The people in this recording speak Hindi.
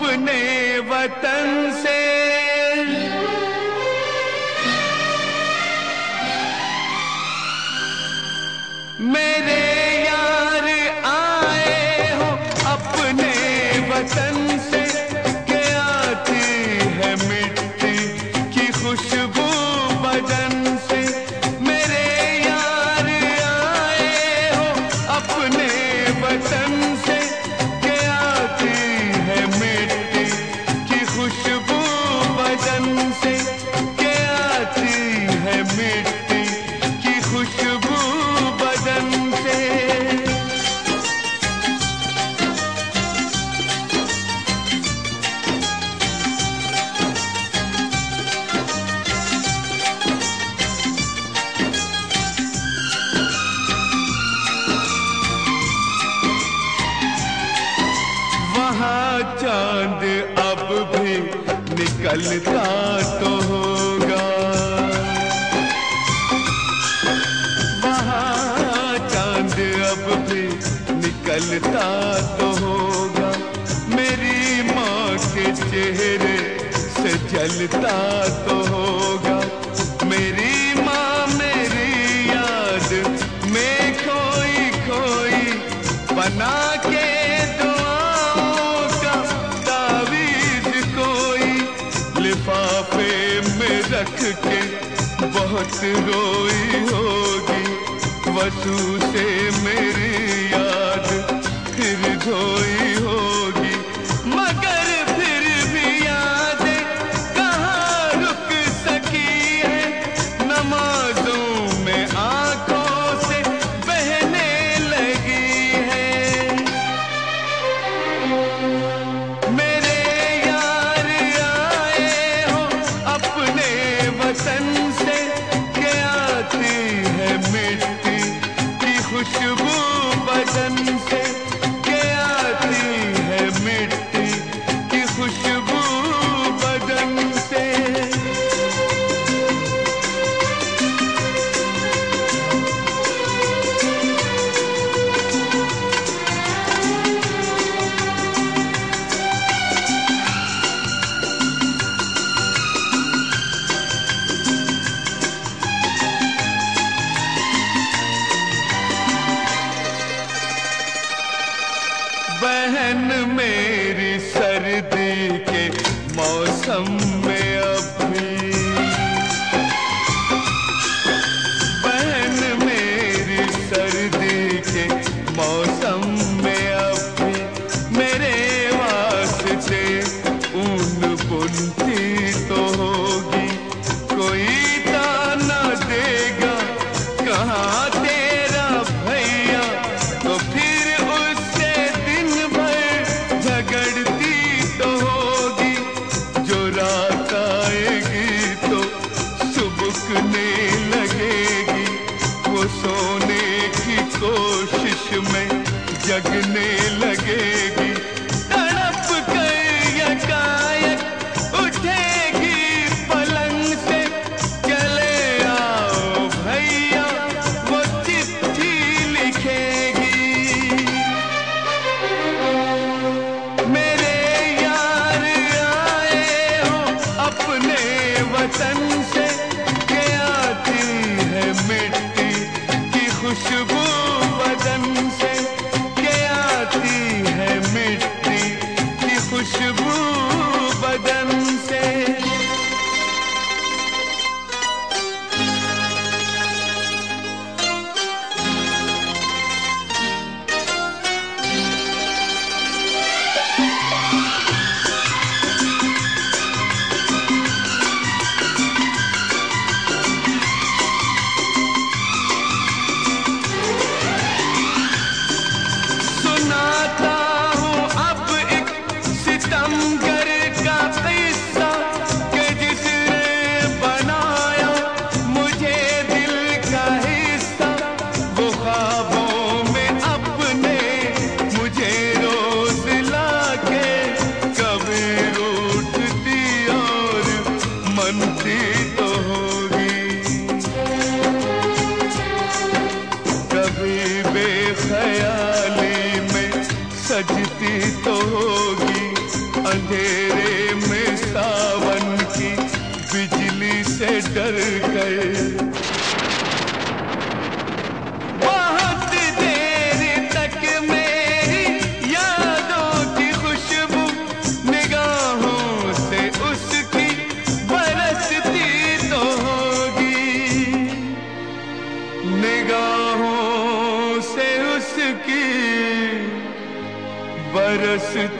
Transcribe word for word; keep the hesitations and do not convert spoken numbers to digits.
अपने वतन से। मेरे यार आए हो अपने वतन से, के आती है मिट्टी की खुशबू बदन से। मेरे यार आए हो अपने वतन से, के आती है मिट्टी की खुशबू बदन से, के आती है मिट्टी की खुशबू बदन से। वहाँ चांद अब भी निकलता तो होगा, वहाँ चांद अब भी निकलता तो होगा। मेरी माँ के चेहरे से जलता तो होगा। मेरी माँ मेरी याद में खोई खोई बना के दुआओं का तावीज़ कोई लिफाफे में रख के बहुत रोई होगी। वसू से मेरी याद फिर धोई होगी, मगर फिर भी यादें कहाँ रुक सकी है। नमाजों में आंखों से बहने लगी है। मेरे यार आए हो अपने वतन से, के आती है मिट्टी की खुशबू बदन से, के आती है मिट्टी की खुशबू बदन से। बहन मेरी सर्दी के मौसम में अभी, बहन मेरी सर्दी के मौसम में अभी मेरे वास्ते ऊन बुनती तो होगी। कोई ताना देगा कहाँ तेरा भैया, तो फिर उससे दिन भर झगड़ती तो होगी। जो रात आएगी तो सुबकने लगेगी, वो सोने की कोशिश में जगने लगेगी। तड़प कर यकायक उठेगी पलंग से, चले आओ भैया वो चिट्ठी लिखेगी। मेरे यार आए हो अपने वतन से, के आती है मिट्टी की खुशबू बदन से, के आती है मिट्टी की खुशबू बदन से। सुनाता हूँ अब एक सितमगर का किस्सा, कि जिसने बनाया मुझे दिल का हिस्सा। वो ख्वाबों में अपने मुझे रोज लाके कभी रूठती और मनती तो होगी, कभी बेख्याली में सजती तो होगी। अंधेरे में सावन की बिजली से डर गए। बहुत देर तक मेरी यादों की खुशबू निगाहों से उसकी बरसती तो होगी, निगाहों से उसकी बरसती